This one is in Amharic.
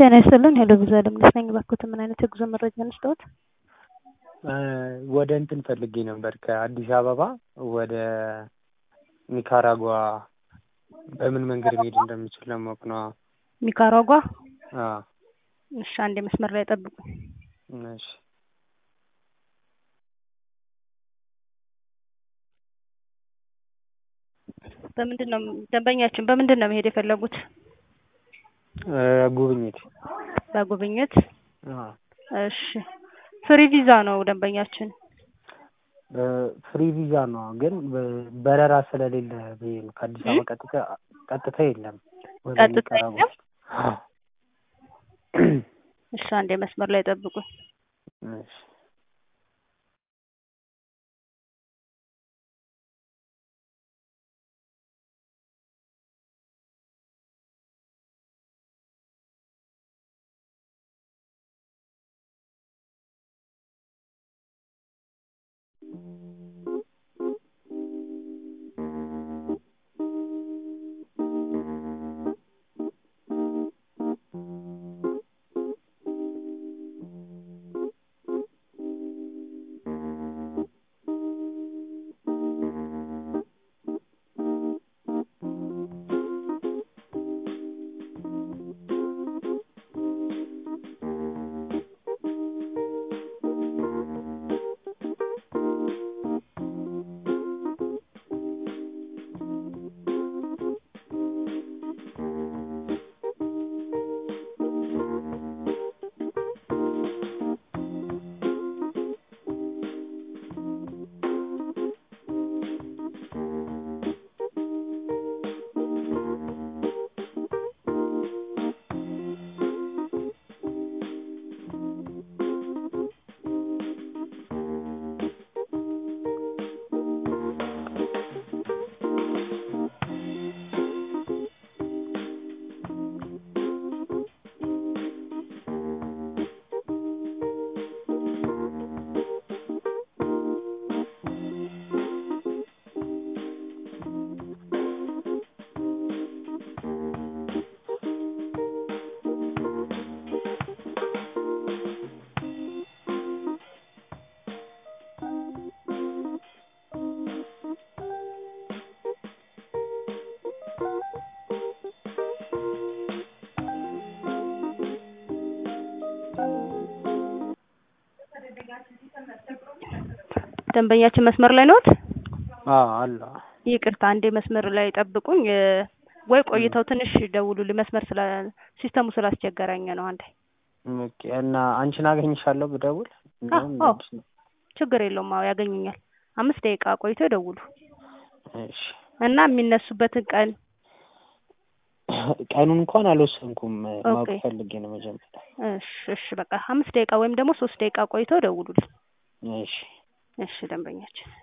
ጤና ይስጥልን። ሄሎ ቪዛ ለምነሽ ነኝ። እባክዎት ምን አይነት የጉዞ መረጃ እንስጥዎት? ወደ እንትን ፈልጌ ነበር ከአዲስ አበባ ወደ ኒካራጓ በምን መንገድ መሄድ እንደምችል ለማወቅ ነው። ኒካራጓ? አዎ። እሺ፣ አንዴ መስመር ላይ ጠብቁ። እሺ። ደንበኛችን በምንድን ነው መሄድ የፈለጉት? ጉብኝት። በጉብኝት? አዎ። እሺ፣ ፍሪ ቪዛ ነው ደንበኛችን። ፍሪ ቪዛ ነው ግን በረራ ስለሌለ ከአዲስ አበባ ቀጥታ የለም። ቀጥታ የለም? እሺ፣ አንዴ መስመር ላይ ጠብቁ። እሺ። ደንበኛችን መስመር ላይ ነዎት? አዎ አለ። ይቅርታ፣ አንዴ መስመር ላይ ጠብቁኝ። ወይ ቆይተው ትንሽ ደውሉልኝ። መስመር ሲስተሙ ስላስቸገረኝ ነው። አንዴ። ኦኬ። እና አንቺን አገኝሻለሁ ብደውል? አዎ፣ ችግር የለውም። አዎ ያገኙኛል። 5 ደቂቃ ቆይተው ይደውሉ። እሺ። እና የሚነሱበትን ቀኑን እንኳን አልወሰንኩም። ማወቅ ፈልጌ ነው መጀመሪያ። እሺ በቃ 5 ደቂቃ ወይም ደግሞ 3 ደቂቃ ቆይተው ደውሉልኝ። እሺ። እሺ ደንበኛችን